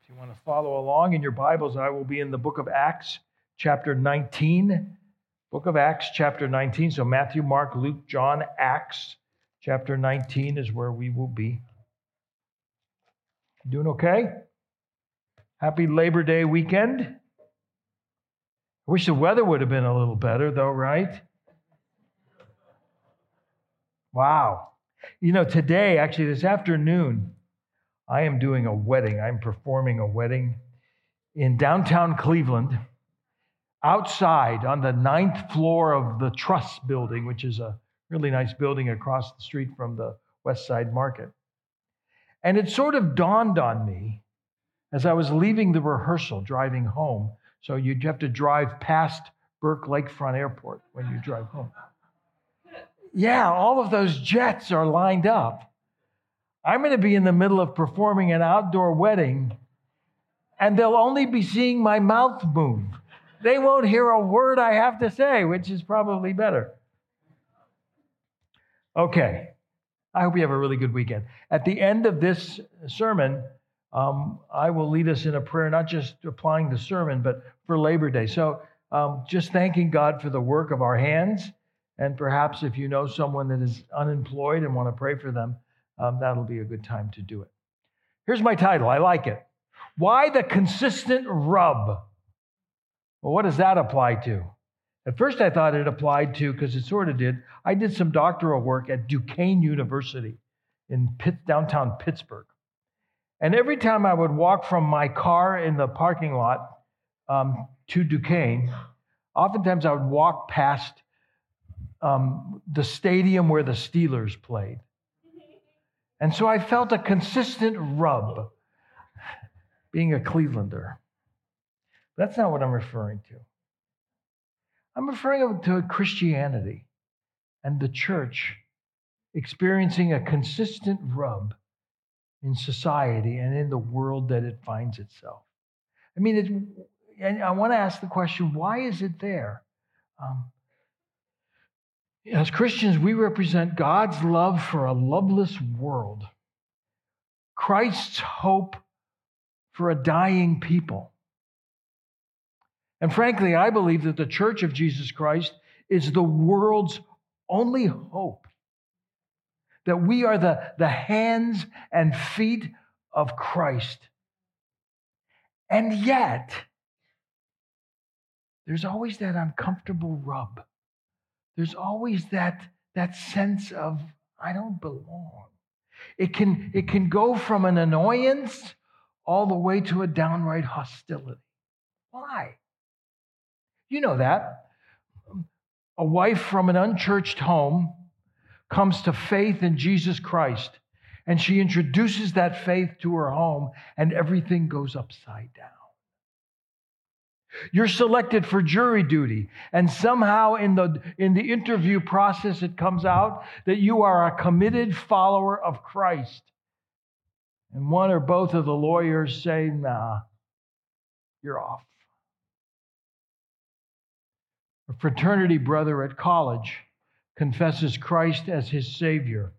If you want to follow along in your Bibles, I will be in the book of Acts, chapter 19. Book of Acts, chapter 19. So Matthew, Mark, Luke, John, Acts, chapter 19 is where we will be. Doing okay? Happy Labor Day weekend. I wish the weather would have been a little better, though, right? Wow. You know, today, actually this afternoon, I am doing a wedding. I'm performing a wedding in downtown Cleveland, outside on the 9th floor of the Truss building, which is a really nice building across the street from the West Side Market. And it sort of dawned on me as I was leaving the rehearsal, driving home. So you'd have to drive past Burke Lakefront Airport when you drive home. Yeah, all of those jets are lined up. I'm going to be in the middle of performing an outdoor wedding, and they'll only be seeing my mouth move. They won't hear a word I have to say, which is probably better. Okay, I hope you have a really good weekend. At the end of this sermon, I will lead us in a prayer, not just applying the sermon, but for Labor Day. So just thanking God for the work of our hands, and perhaps if you know someone that is unemployed and want to pray for them, that'll be a good time to do it. Here's my title. I like it. Why the Consistent Rub? Well, what does that apply to? At first, I thought it applied to, because it sort of did, I did some doctoral work at Duquesne University in downtown Pittsburgh. And every time I would walk from my car in the parking lot to Duquesne, oftentimes I would walk past the stadium where the Steelers played. And so I felt a consistent rub being a Clevelander. That's not what I'm referring to. I'm referring to Christianity and the church experiencing a consistent rub in society and in the world that it finds itself. I mean, and I want to ask the question, why is it there? As Christians, we represent God's love for a loveless world, Christ's hope for a dying people. And frankly, I believe that the Church of Jesus Christ is the world's only hope, that we are the hands and feet of Christ. And yet, there's always that uncomfortable rub. There's always that sense of, I don't belong. It can go from an annoyance all the way to a downright hostility. Why? You know that. A wife from an unchurched home comes to faith in Jesus Christ, and she introduces that faith to her home, and everything goes upside down. You're selected for jury duty, and somehow in the interview process it comes out that you are a committed follower of Christ. And one or both of the lawyers say, nah, you're off. A fraternity brother at college confesses Christ as his Savior.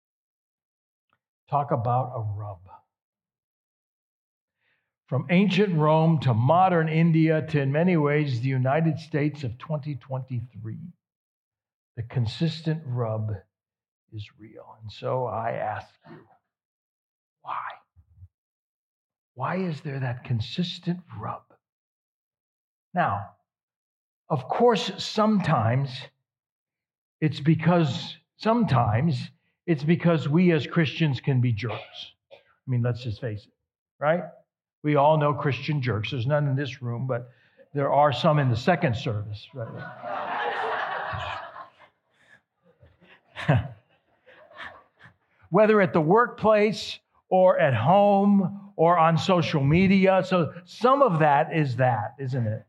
Talk about a rub. From ancient Rome to modern India to, in many ways, the United States of 2023, the consistent rub is real. And so I ask you, why? Why is there that consistent rub? Now, of course, sometimes it's because we as Christians can be jerks. I mean, let's just face it, right? We all know Christian jerks. There's none in this room, but there are some in the second service. Right? Whether at the workplace or at home or on social media. So some of that is that, isn't it?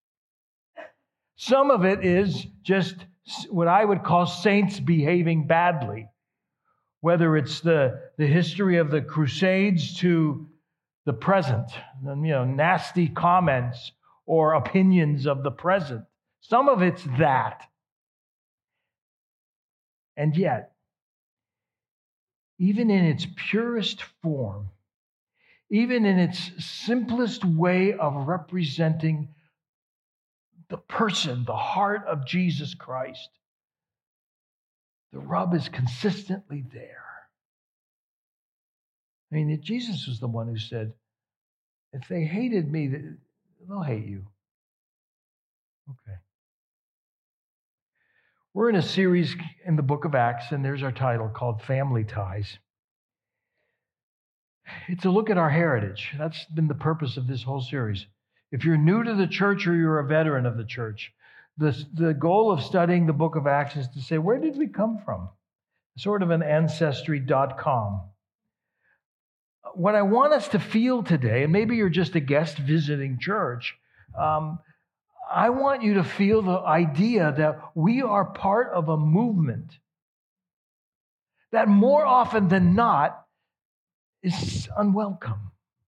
Some of it is just what I would call saints behaving badly. Whether it's the history of the Crusades to the present, nasty comments or opinions of the present. Some of it's that. And yet, even in its purest form, even in its simplest way of representing the person, the heart of Jesus Christ, the rub is consistently there. I mean, Jesus was the one who said, if they hated me, they'll hate you. Okay. We're in a series in the book of Acts, and there's our title called Family Ties. It's a look at our heritage. That's been the purpose of this whole series. If you're new to the church or you're a veteran of the church, the goal of studying the book of Acts is to say, where did we come from? Sort of an ancestry.com. What I want us to feel today, and maybe you're just a guest visiting church, I want you to feel the idea that we are part of a movement that more often than not is unwelcome,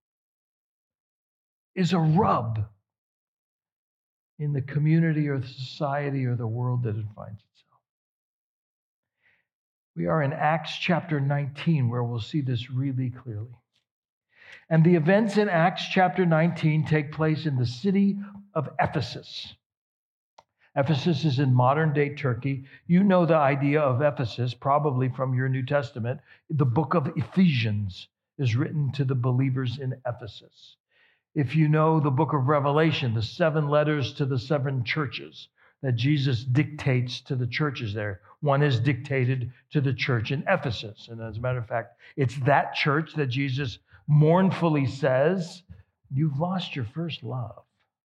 is a rub in the community or the society or the world that it finds itself. We are in Acts chapter 19, where we'll see this really clearly. And the events in Acts chapter 19 take place in the city of Ephesus. Ephesus is in modern-day Turkey. You know the idea of Ephesus, probably from your New Testament. The book of Ephesians is written to the believers in Ephesus. If you know the book of Revelation, the 7 letters to the 7 churches that Jesus dictates to the churches there, one is dictated to the church in Ephesus. And as a matter of fact, it's that church that Jesus mournfully says, you've lost your first love.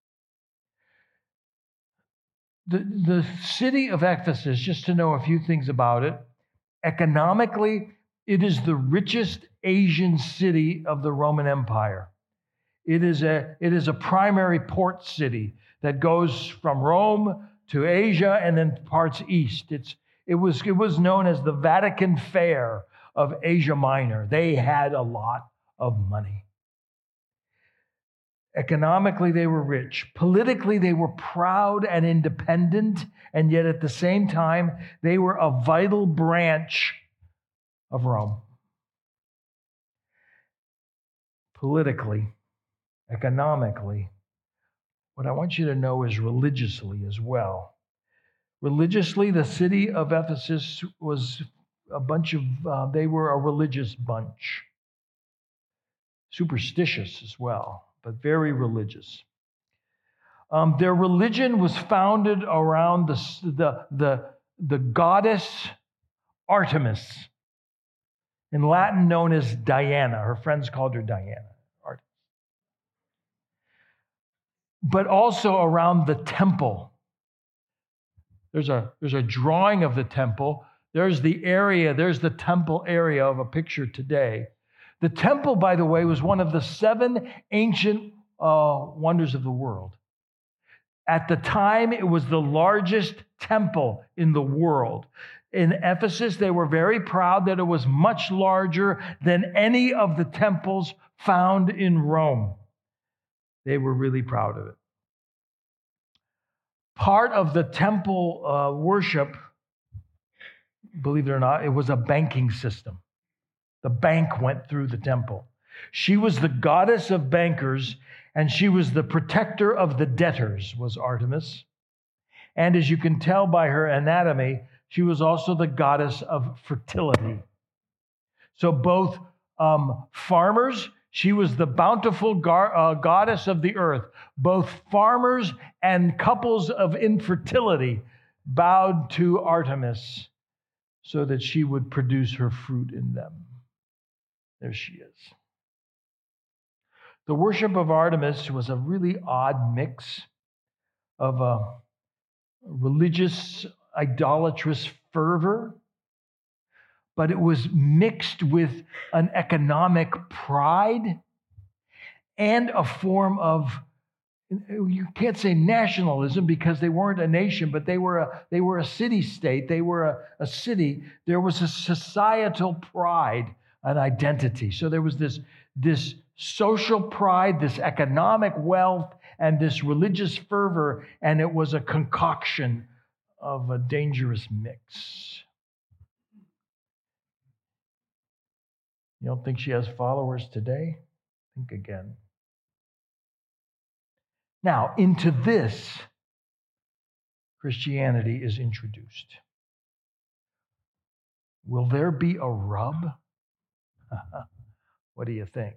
The city of Ephesus, just to know a few things about it, economically, it is the richest Asian city of the Roman Empire. It is a primary port city that goes from Rome to Asia and then parts east. It was known as the Vatican Fair of Asia Minor. They had a lot of money. Economically, they were rich. Politically, they were proud and independent, and yet at the same time, they were a vital branch of Rome. Politically, economically, what I want you to know is religiously as well. Religiously, the city of Ephesus was they were a religious bunch. Superstitious as well, but very religious. Their religion was founded around the goddess Artemis, in Latin known as Diana. Her friends called her Diana. Artemis. But also around the temple. There's a drawing of the temple. There's the temple area of a picture today. The temple, by the way, was one of the 7 ancient wonders of the world. At the time, it was the largest temple in the world. In Ephesus, they were very proud that it was much larger than any of the temples found in Rome. They were really proud of it. Part of the temple worship, believe it or not, it was a banking system. The bank went through the temple. She was the goddess of bankers, and she was the protector of the debtors, was Artemis. And as you can tell by her anatomy, she was also the goddess of fertility. So both farmers, she was the bountiful goddess of the earth. Both farmers and couples of infertility bowed to Artemis so that she would produce her fruit in them. There she is. The worship of Artemis was a really odd mix of a religious, idolatrous fervor, but it was mixed with an economic pride and a form of, you can't say nationalism because they weren't a nation, but they were a city-state. They were a city. There was a societal pride, an identity. So there was this social pride, this economic wealth, and this religious fervor, and it was a concoction of a dangerous mix. You don't think she has followers today? Think again. Now, into this, Christianity is introduced. Will there be a rub? What do you think?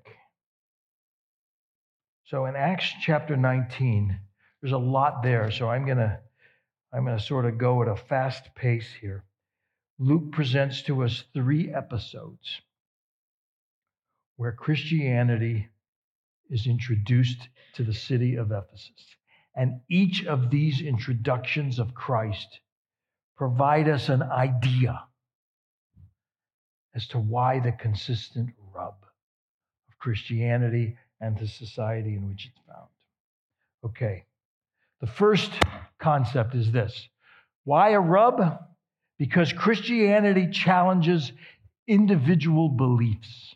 So in Acts chapter 19, there's a lot there, so I'm going to sort of go at a fast pace here. Luke presents to us 3 episodes where Christianity is introduced to the city of Ephesus. And each of these introductions of Christ provide us an idea as to why the consistent rub of Christianity and the society in which it's found. Okay, the first concept is this. Why a rub? Because Christianity challenges individual beliefs.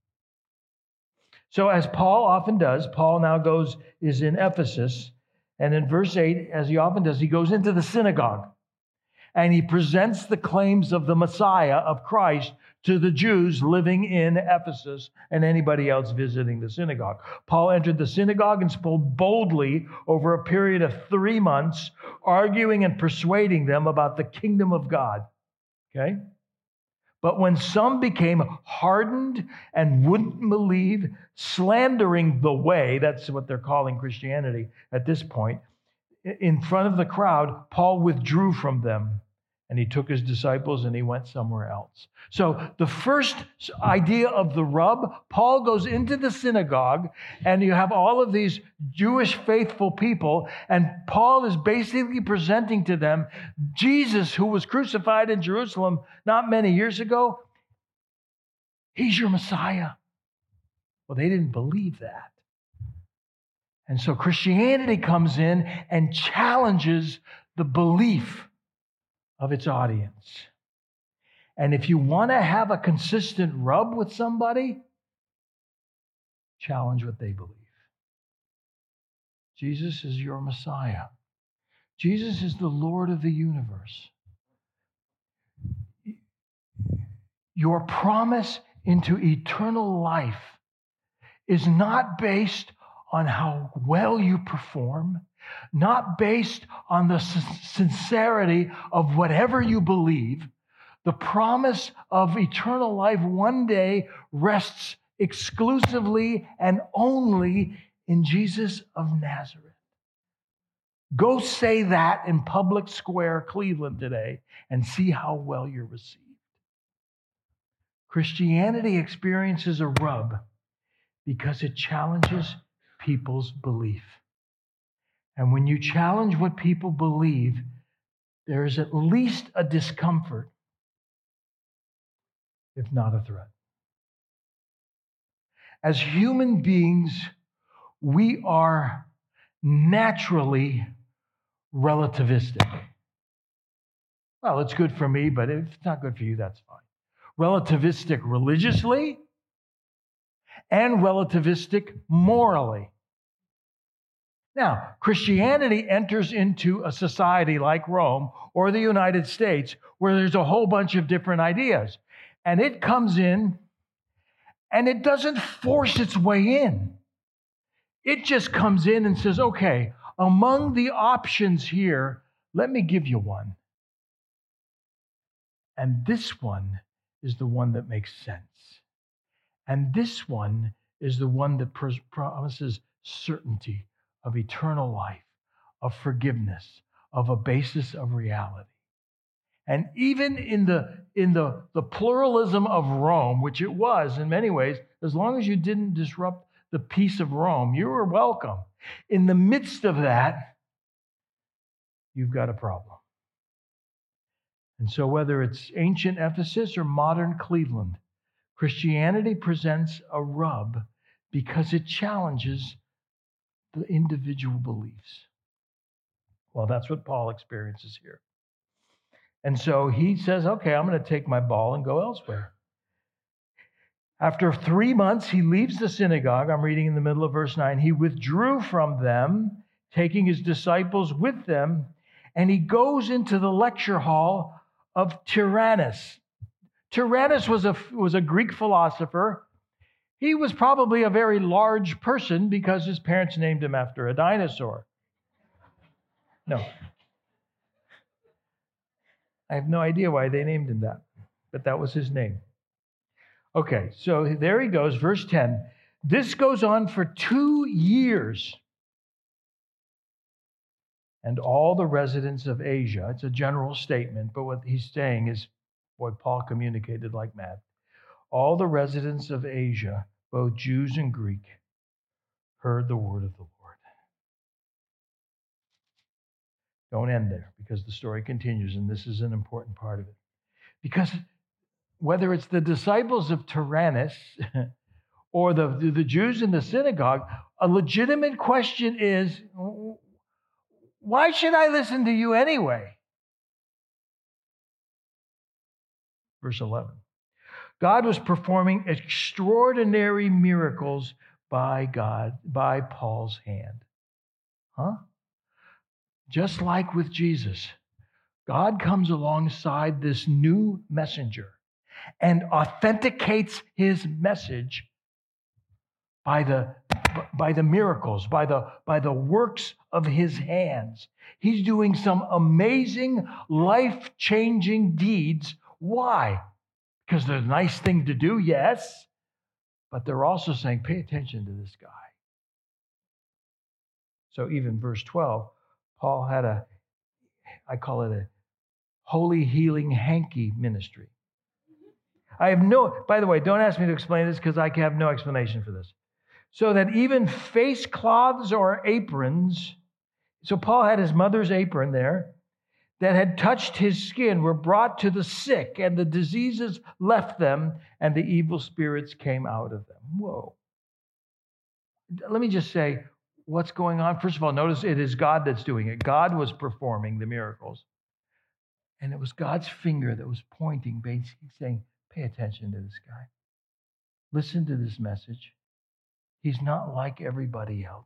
So as Paul often does, Paul now is in Ephesus, and in verse 8, as he often does, he goes into the synagogue, and he presents the claims of the Messiah, of Christ, to the Jews living in Ephesus and anybody else visiting the synagogue. Paul entered the synagogue and spoke boldly over a period of 3 months, arguing and persuading them about the kingdom of God. Okay? But when some became hardened and wouldn't believe, slandering the way, that's what they're calling Christianity at this point, in front of the crowd, Paul withdrew from them. And he took his disciples and he went somewhere else. So the first idea of the rub, Paul goes into the synagogue and you have all of these Jewish faithful people, and Paul is basically presenting to them Jesus, who was crucified in Jerusalem not many years ago. He's your Messiah. Well, they didn't believe that. And so Christianity comes in and challenges the belief of its audience. And if you want to have a consistent rub with somebody, challenge what they believe. Jesus is your Messiah. Jesus is the Lord of the universe. Your promise into eternal life is not based on how well you perform, not based on the sincerity of whatever you believe. The promise of eternal life one day rests exclusively and only in Jesus of Nazareth. Go say that in Public Square, Cleveland today, and see how well you're received. Christianity experiences a rub because it challenges people's belief. And when you challenge what people believe, there is at least a discomfort, if not a threat. As human beings, we are naturally relativistic. Well, it's good for me, but if it's not good for you, that's fine. Relativistic religiously and relativistic morally. Now, Christianity enters into a society like Rome or the United States where there's a whole bunch of different ideas. And it comes in and it doesn't force its way in. It just comes in and says, okay, among the options here, let me give you one. And this one is the one that makes sense. And this one is the one that promises certainty of eternal life, of forgiveness, of a basis of reality. And even in the pluralism of Rome, which it was in many ways, as long as you didn't disrupt the peace of Rome, you were welcome. In the midst of that, you've got a problem. And so whether it's ancient Ephesus or modern Cleveland, Christianity presents a rub because it challenges the individual beliefs. Well, that's what Paul experiences here. And so he says, okay, I'm going to take my ball and go elsewhere. After 3 months, he leaves the synagogue. I'm reading in the middle of verse 9. He withdrew from them, taking his disciples with them, and he goes into the lecture hall of Tyrannus. Tyrannus was a Greek philosopher. He was probably a very large person because his parents named him after a dinosaur. No. I have no idea why they named him that, but that was his name. Okay, so there he goes, verse 10. This goes on for 2 years. And all the residents of Asia, it's a general statement, but what he's saying is what Paul communicated like mad. All the residents of Asia, both Jews and Greek, heard the word of the Lord. Don't end there, because the story continues, and this is an important part of it. Because whether it's the disciples of Tyrannus or the Jews in the synagogue, a legitimate question is, why should I listen to you anyway? Verse 11. God was performing extraordinary miracles by Paul's hand. Just like with Jesus, God comes alongside this new messenger and authenticates his message by the miracles, by the works of his hands. He's doing some amazing, life-changing deeds. Why? Because they're a nice thing to do, yes, but they're also saying, pay attention to this guy. So even verse 12, Paul had I call it a holy healing hanky ministry. By the way, don't ask me to explain this because I have no explanation for this. So that even face cloths or aprons, so Paul had his mother's apron there, that had touched his skin were brought to the sick, and the diseases left them, and the evil spirits came out of them. Whoa. Let me just say what's going on. First of all, notice it is God that's doing it. God was performing the miracles. And it was God's finger that was pointing, basically saying, pay attention to this guy. Listen to this message. He's not like everybody else.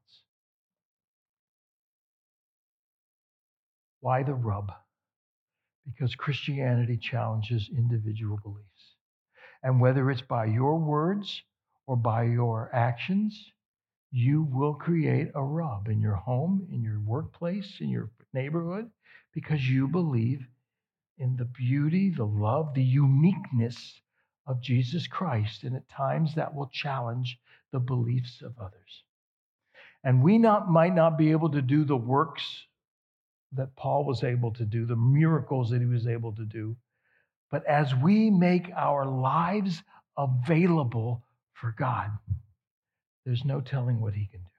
Why the rub? Because Christianity challenges individual beliefs. And whether it's by your words or by your actions, you will create a rub in your home, in your workplace, in your neighborhood, because you believe in the beauty, the love, the uniqueness of Jesus Christ. And at times that will challenge the beliefs of others. And we might not be able to do the works that Paul was able to do, the miracles that he was able to do. But as we make our lives available for God, there's no telling what he can do.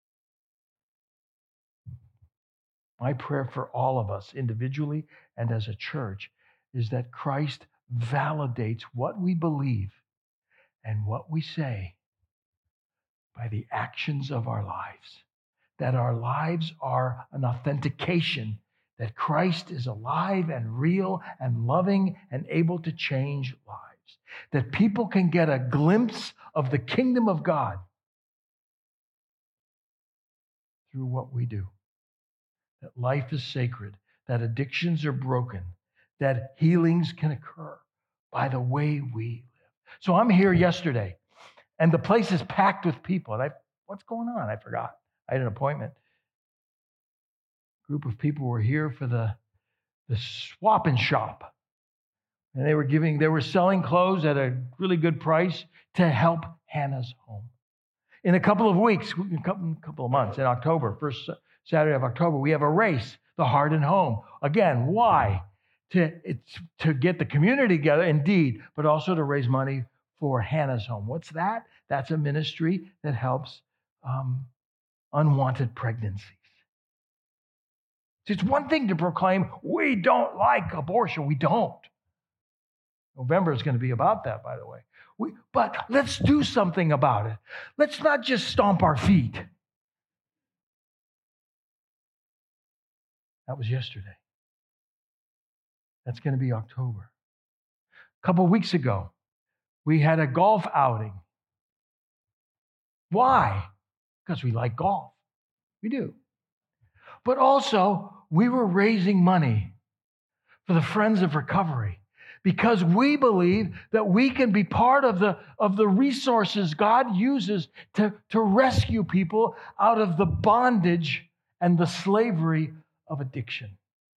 My prayer for all of us, individually and as a church, is that Christ validates what we believe and what we say by the actions of our lives. That our lives are an authentication that Christ is alive and real and loving and able to change lives. That people can get a glimpse of the kingdom of God through what we do. That life is sacred, that addictions are broken, that healings can occur by the way we live. So I'm here yesterday, and the place is packed with people. And what's going on? I forgot. I had an appointment. A group of people were here for the swap and shop. And they were selling clothes at a really good price to help Hannah's home. In a couple of weeks, a couple of months, in October, first Saturday of October, we have a race, the Heart and Home. Again, why? To get the community together, indeed, but also to raise money for Hannah's home. What's that? That's a ministry that helps unwanted pregnancies. It's one thing to proclaim, we don't like abortion. We don't. November is going to be about that, by the way. But let's do something about it. Let's not just stomp our feet. That was yesterday. That's going to be October. A couple of weeks ago, we had a golf outing. Why? Because we like golf. We do. But also, we were raising money for the Friends of Recovery. because we believe that we can be part of the resources God uses to rescue people out of the bondage and the slavery of addiction.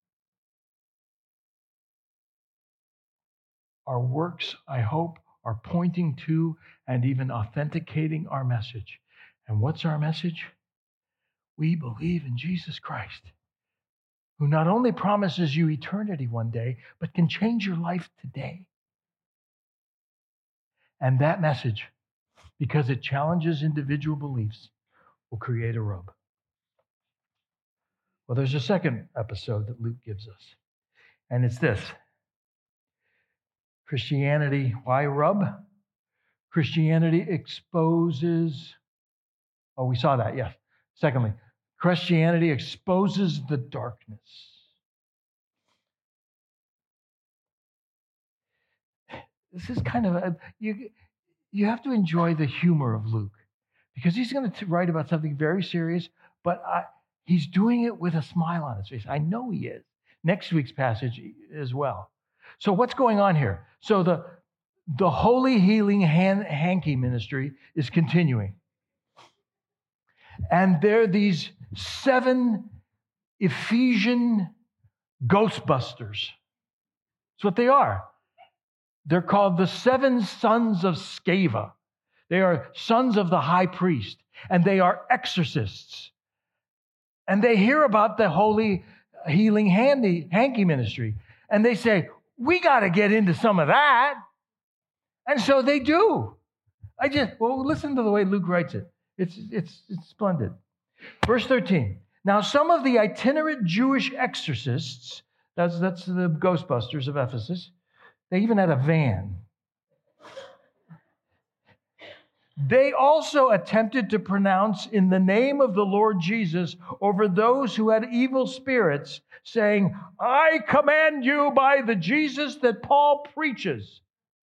Our works, I hope, are pointing to and even authenticating our message. And what's our message? We believe in Jesus Christ, who not only promises you eternity one day, but can change your life today. And that message, because it challenges individual beliefs, will create a rub. Well, there's a second episode that Luke gives us, and it's this. Christianity, why rub? Christianity exposes, we saw that, yes. Secondly, Christianity exposes the darkness. This is kind of, you have to enjoy the humor of Luke, because he's going to write about something very serious, but he's doing it with a smile on his face. I know he is. Next week's passage as well. So what's going on here? So the Holy Healing Hanky ministry is continuing. And there are these 7 Ephesian Ghostbusters. That's what they are. They're called the 7 sons of Sceva. They are sons of the high priest, and they are exorcists. And they hear about the Holy Healing Hanky ministry, and they say, we got to get into some of that. And so they do. Listen to the way Luke writes it. It's splendid. Verse 13. Now, some of the itinerant Jewish exorcists, that's the Ghostbusters of Ephesus, they even had a van. They also attempted to pronounce in the name of the Lord Jesus over those who had evil spirits, saying, I command you by the Jesus that Paul preaches.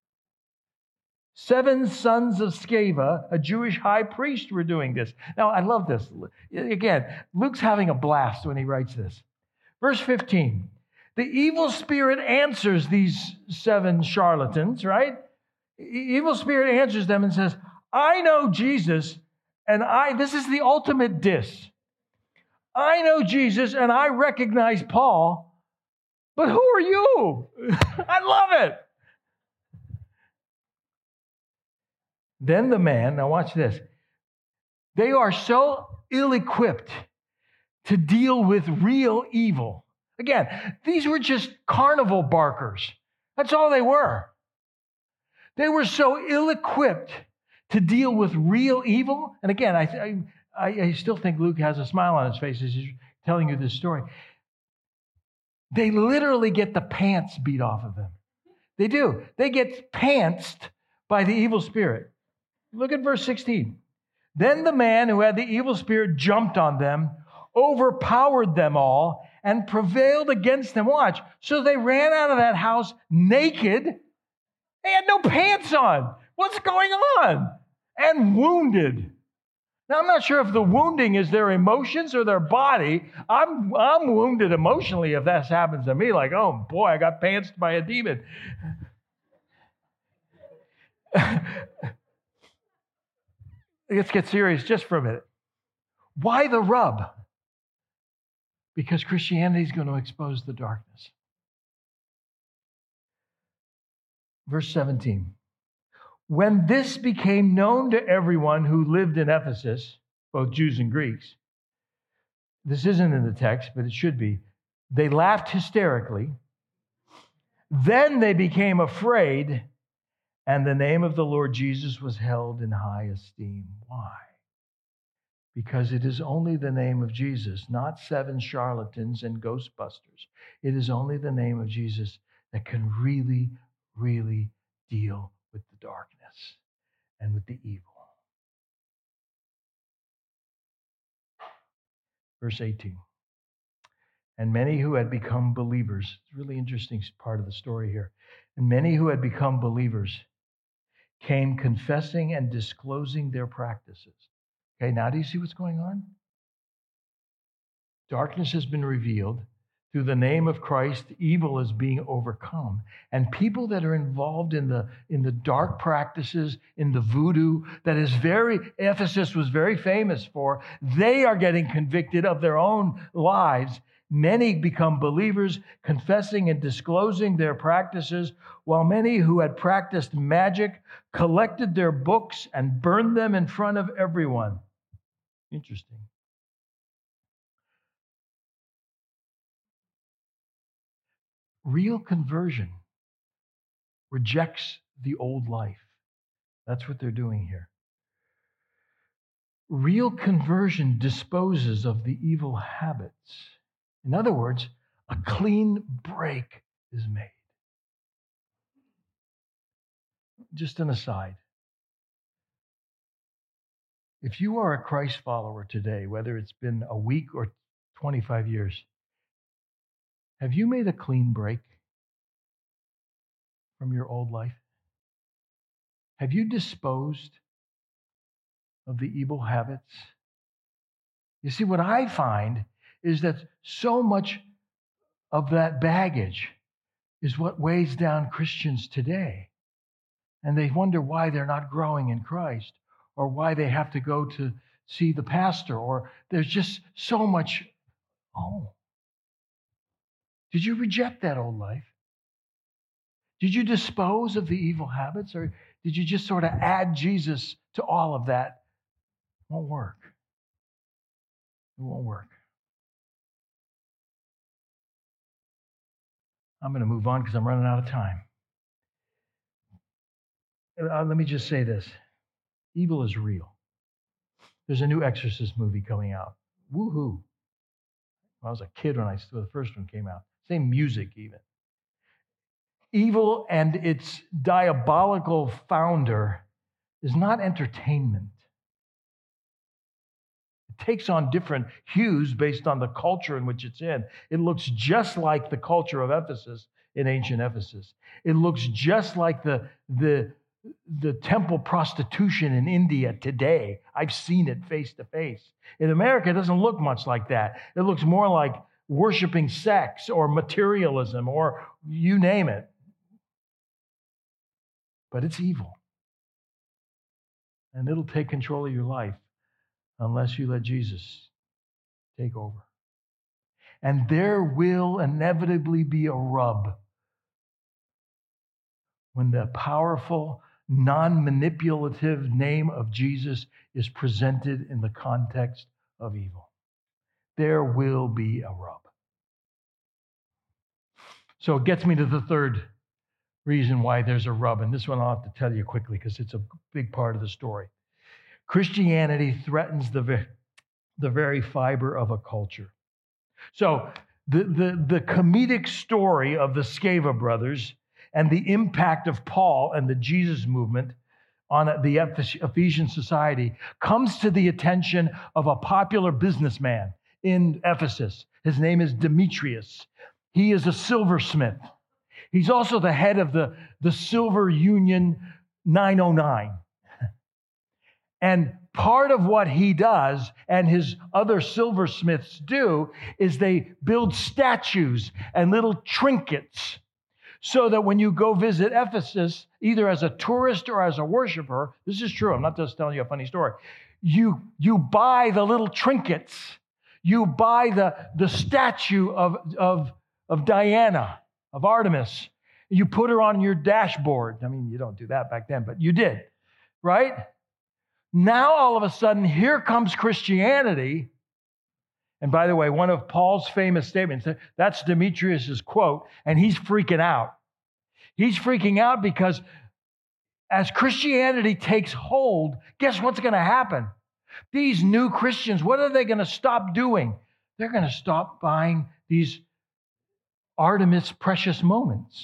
7 sons of Sceva, a Jewish high priest, were doing this. Now, I love this. Again, Luke's having a blast when he writes this. Verse 15. The evil spirit answers these 7 charlatans, right? Evil spirit answers them and says, I know Jesus, and this is the ultimate diss. I know Jesus, and I recognize Paul, but who are you? I love it. Then the man, now watch this. They are so ill-equipped to deal with real evil. Again, these were just carnival barkers. That's all they were. They were so ill-equipped to deal with real evil. And again, I still think Luke has a smile on his face as he's telling you this story. They literally get the pants beat off of them. They do. They get pantsed by the evil spirit. Look at verse 16. Then the man who had the evil spirit jumped on them, overpowered them all, and prevailed against them. Watch. So they ran out of that house naked. They had no pants on. What's going on? And wounded. Now, I'm not sure if the wounding is their emotions or their body. I'm wounded emotionally if that happens to me. Like, oh boy, I got pantsed by a demon. Let's get serious just for a minute. Why the rub? Because Christianity is going to expose the darkness. Verse 17. When this became known to everyone who lived in Ephesus, both Jews and Greeks, this isn't in the text, but it should be, they laughed hysterically. Then they became afraid, and the name of the Lord Jesus was held in high esteem. Why? Because it is only the name of Jesus, not 7 charlatans and ghostbusters. It is only the name of Jesus that can really, really deal with the darkness and with the evil. Verse 18. And many who had become believers, it's a really interesting part of the story here. And many who had become believers came confessing and disclosing their practices. Okay, now do you see what's going on? Darkness has been revealed. through the name of Christ, evil is being overcome. And people that are involved in the dark practices, in the voodoo, Ephesus was very famous for, they are getting convicted of their own lives. Many become believers, confessing and disclosing their practices, while many who had practiced magic collected their books and burned them in front of everyone. Interesting. Real conversion rejects the old life. That's what they're doing here. Real conversion disposes of the evil habits. In other words, a clean break is made. Just an aside. If you are a Christ follower today, whether it's been a week or 25 years, have you made a clean break from your old life? Have you disposed of the evil habits? You see, what I find is that so much of that baggage is what weighs down Christians today. And they wonder why they're not growing in Christ, or why they have to go to see the pastor, or there's just so much. Oh, did you reject that old life? Did you dispose of the evil habits, or did you just sort of add Jesus to all of that? It won't work. It won't work. I'm going to move on because I'm running out of time. Let me just say this. Evil is real. There's a new Exorcist movie coming out. Woohoo. I was a kid when the first one came out. Same music even. Evil and its diabolical founder is not entertainment. It takes on different hues based on the culture in which it's in. It looks just like the culture of Ephesus in ancient Ephesus. It looks just like the temple prostitution in India today. I've seen it face to face. In America, it doesn't look much like that. It looks more like worshiping sex or materialism or you name it. But it's evil. And it'll take control of your life unless you let Jesus take over. And there will inevitably be a rub when the powerful, non-manipulative name of Jesus is presented in the context of evil. There will be a rub. So it gets me to the third reason why there's a rub, and this one I'll have to tell you quickly because it's a big part of the story. Christianity threatens the very fiber of a culture. So the comedic story of the Sceva brothers and the impact of Paul and the Jesus movement on the Ephesian society comes to the attention of a popular businessman in Ephesus. His name is Demetrius. He is a silversmith. He's also the head of the Silver Union 909. And part of what he does and his other silversmiths do is they build statues and little trinkets so that when you go visit Ephesus, either as a tourist or as a worshiper, this is true, I'm not just telling you a funny story, you buy the little trinkets, you buy the statue of Diana, of Artemis, you put her on your dashboard. I mean, you don't do that back then, but you did, right? Now, all of a sudden, here comes Christianity. And by the way, one of Paul's famous statements, that's Demetrius' quote, and he's freaking out. He's freaking out because as Christianity takes hold, guess what's going to happen? These new Christians, what are they going to stop doing? They're going to stop buying these Artemis precious moments.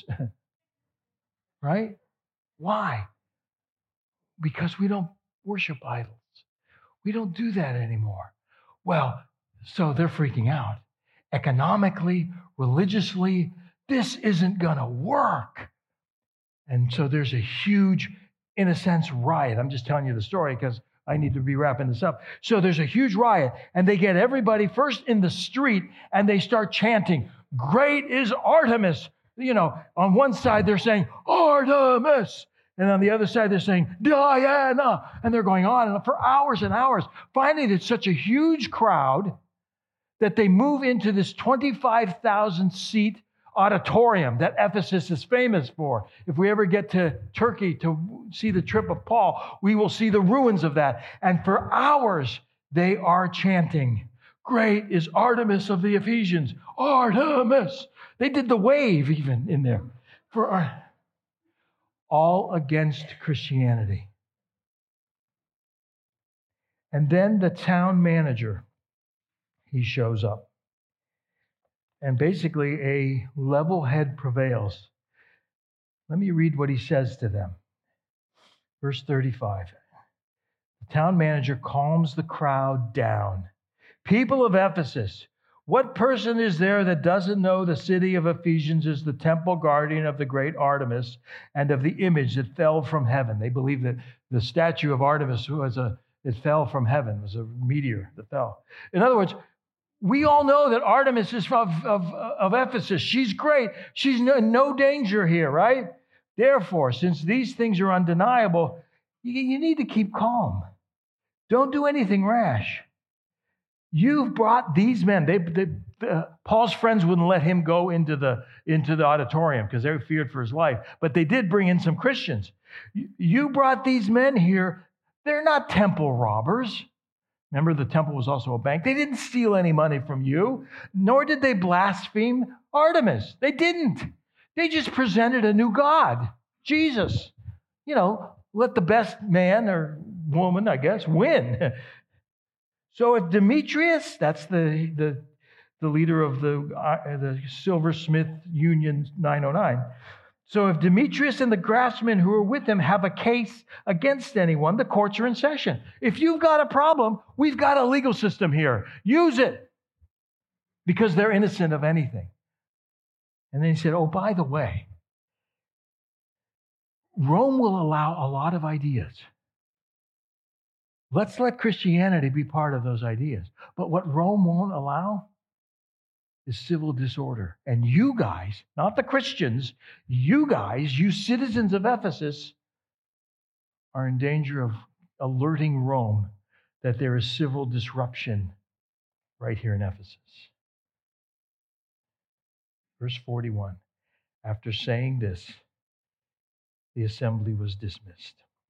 Right? Why? Because we don't worship idols. We don't do that anymore. Well, so they're freaking out. Economically, religiously, this isn't going to work. And so there's a huge, in a sense, riot. I'm just telling you the story because I need to be wrapping this up. So there's a huge riot, and they get everybody first in the street, and they start chanting, Great is Artemis. On one side they're saying, Artemis. And on the other side they're saying, Diana. And they're going on and for hours and hours. Finally, it's such a huge crowd that they move into this 25,000 seat auditorium that Ephesus is famous for. If we ever get to Turkey to see the trip of Paul, we will see the ruins of that. And for hours, they are chanting, Great is Artemis of the Ephesians. Artemis. They did the wave even in there. All against Christianity. And then the town manager, he shows up. And basically a level head prevails. Let me read what he says to them. Verse 35. The town manager calms the crowd down. People of Ephesus, what person is there that doesn't know the city of Ephesians is the temple guardian of the great Artemis and of the image that fell from heaven? They believe that the statue of Artemis it fell from heaven. It was a meteor that fell. In other words, we all know that Artemis is of Ephesus. She's great. She's no danger here, right? Therefore, since these things are undeniable, you need to keep calm. Don't do anything rash. You've brought these men. Paul's friends wouldn't let him go into the auditorium because they feared for his life. But they did bring in some Christians. You brought these men here. They're not temple robbers. Remember, the temple was also a bank. They didn't steal any money from you, nor did they blaspheme Artemis. They didn't. They just presented a new God, Jesus. Let the best man or woman, I guess, win. So if Demetrius, that's the leader of the Silversmith Union 909. So if Demetrius and the craftsmen who are with him have a case against anyone, the courts are in session. If you've got a problem, we've got a legal system here. Use it because they're innocent of anything. And then he said, oh, by the way, Rome will allow a lot of ideas. Let's let Christianity be part of those ideas. But what Rome won't allow is civil disorder. And you guys, not the Christians, you guys, you citizens of Ephesus, are in danger of alerting Rome that there is civil disruption right here in Ephesus. Verse 41. After saying this, the assembly was dismissed.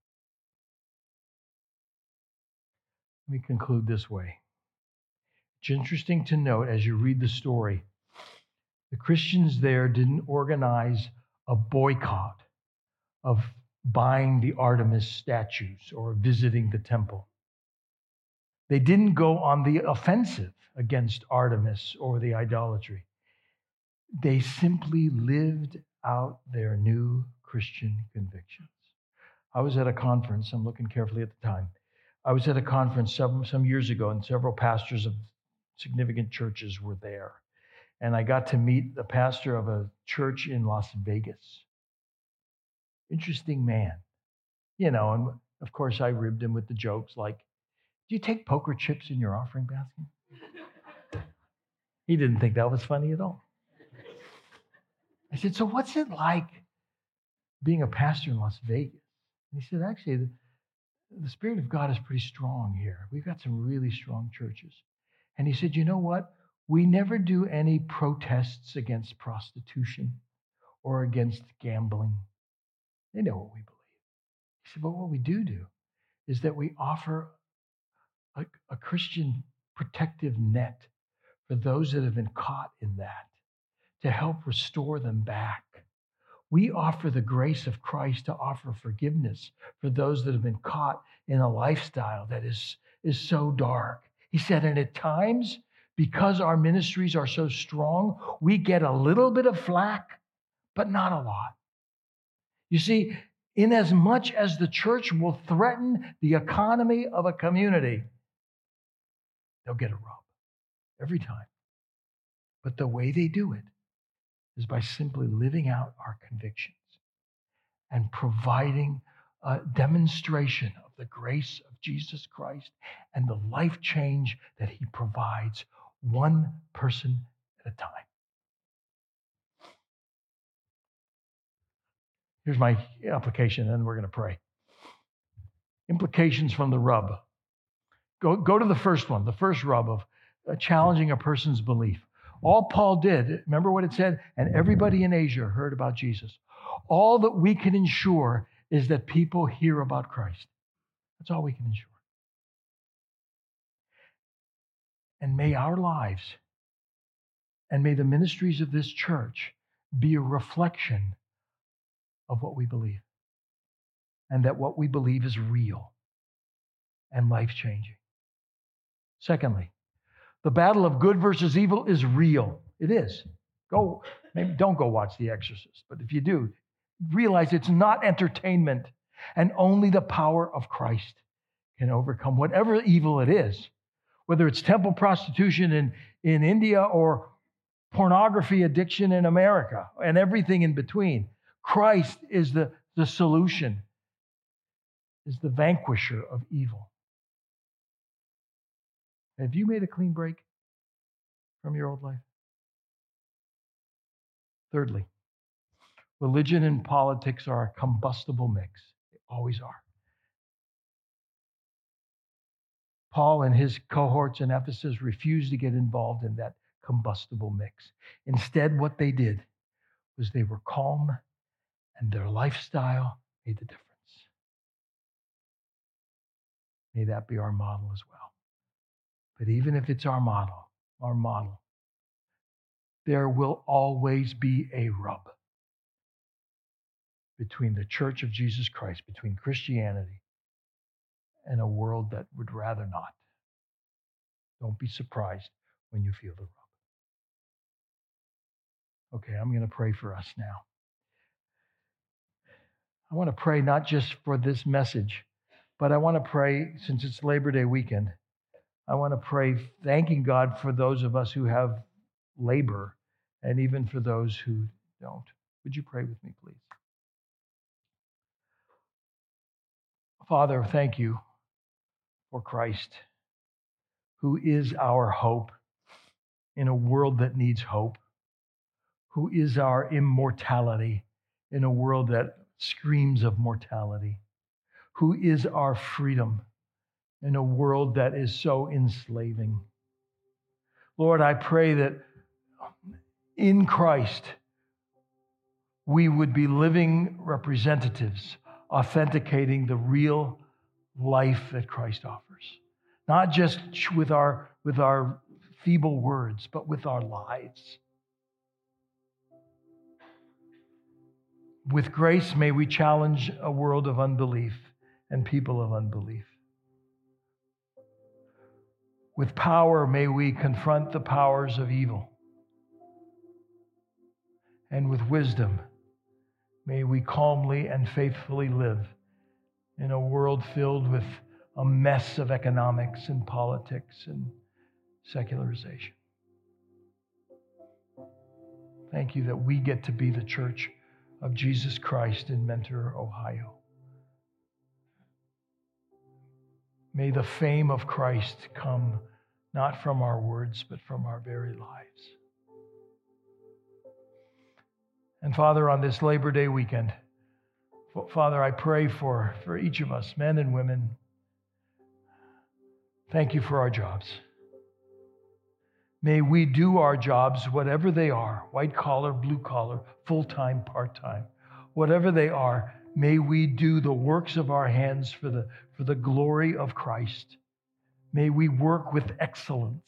Let me conclude this way. It's interesting to note as you read the story, the Christians there didn't organize a boycott of buying the Artemis statues or visiting the temple. They didn't go on the offensive against Artemis or the idolatry. They simply lived out their new Christian convictions. I was at a conference, I'm looking carefully at the time. I was at a conference some years ago, and several pastors of significant churches were there. And I got to meet the pastor of a church in Las Vegas. Interesting man. And of course I ribbed him with the jokes like, do you take poker chips in your offering basket? He didn't think that was funny at all. I said, so what's it like being a pastor in Las Vegas? And he said, actually, the Spirit of God is pretty strong here. We've got some really strong churches. And he said, you know what? We never do any protests against prostitution or against gambling. They know what we believe. He said, but what we do is that we offer a Christian protective net for those that have been caught in that to help restore them back. We offer the grace of Christ to offer forgiveness for those that have been caught in a lifestyle that is so dark. He said, and at times, because our ministries are so strong, we get a little bit of flack, but not a lot. You see, inasmuch as the church will threaten the economy of a community, they'll get a rub every time. But the way they do it is by simply living out our convictions and providing a demonstration of the grace of Jesus Christ and the life change that he provides one person at a time. Here's my application, and then we're going to pray. Implications from the rub. Go to the first one, the first rub of challenging a person's belief. All Paul did, remember what it said? And everybody in Asia heard about Jesus. All that we can ensure is that people hear about Christ. That's all we can ensure. And may our lives and may the ministries of this church be a reflection of what we believe. And that what we believe is real and life-changing. Secondly, the battle of good versus evil is real. It is. Maybe don't go watch The Exorcist, but if you do, realize it's not entertainment, and only the power of Christ can overcome whatever evil it is, whether it's temple prostitution in India or pornography addiction in America and everything in between. Christ is the solution, is the vanquisher of evil. Have you made a clean break from your old life? Thirdly, religion and politics are a combustible mix. They always are. Paul and his cohorts in Ephesus refused to get involved in that combustible mix. Instead, what they did was they were calm, and their lifestyle made the difference. May that be our model as well. But even if it's our model, there will always be a rub between the Church of Jesus Christ, between Christianity and a world that would rather not. Don't be surprised when you feel the rub. Okay, I'm going to pray for us now. I want to pray not just for this message, but I want to pray, since it's Labor Day weekend, I want to pray thanking God for those of us who have labor and even for those who don't. Would you pray with me, please? Father, thank you for Christ, who is our hope in a world that needs hope, who is our immortality in a world that screams of mortality, who is our freedom in a world that is so enslaving. Lord, I pray that in Christ, we would be living representatives, authenticating the real life that Christ offers. Not just with our feeble words, but with our lives. With grace, may we challenge a world of unbelief and people of unbelief. With power, may we confront the powers of evil. And with wisdom, may we calmly and faithfully live in a world filled with a mess of economics and politics and secularization. Thank you that we get to be the church of Jesus Christ in Mentor, Ohio. May the fame of Christ come not from our words, but from our very lives. And Father, on this Labor Day weekend, Father, I pray for each of us, men and women. Thank you for our jobs. May we do our jobs, whatever they are, white collar, blue collar, full-time, part-time, whatever they are, may we do the works of our hands for the glory of Christ. May we work with excellence.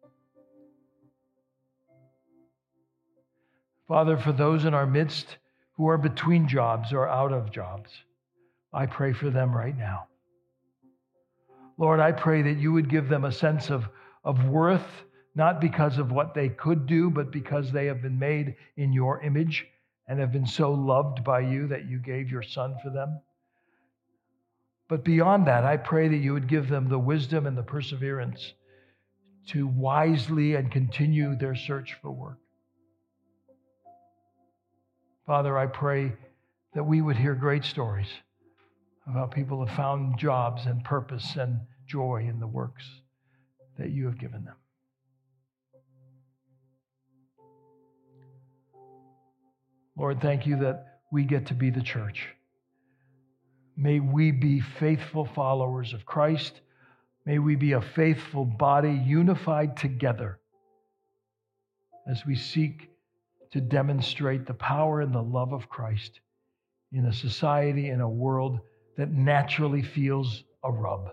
Father, for those in our midst who are between jobs or out of jobs, I pray for them right now. Lord, I pray that you would give them a sense of worth, not because of what they could do, but because they have been made in your image and have been so loved by you that you gave your Son for them. But beyond that, I pray that you would give them the wisdom and the perseverance to wisely and continue their search for work. Father, I pray that we would hear great stories about people who have found jobs and purpose and joy in the works that you have given them. Lord, thank you that we get to be the church. May we be faithful followers of Christ. May we be a faithful body unified together as we seek to demonstrate the power and the love of Christ in a society, in a world that naturally feels a rub.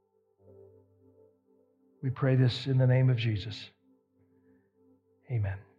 We pray this in the name of Jesus. Amen.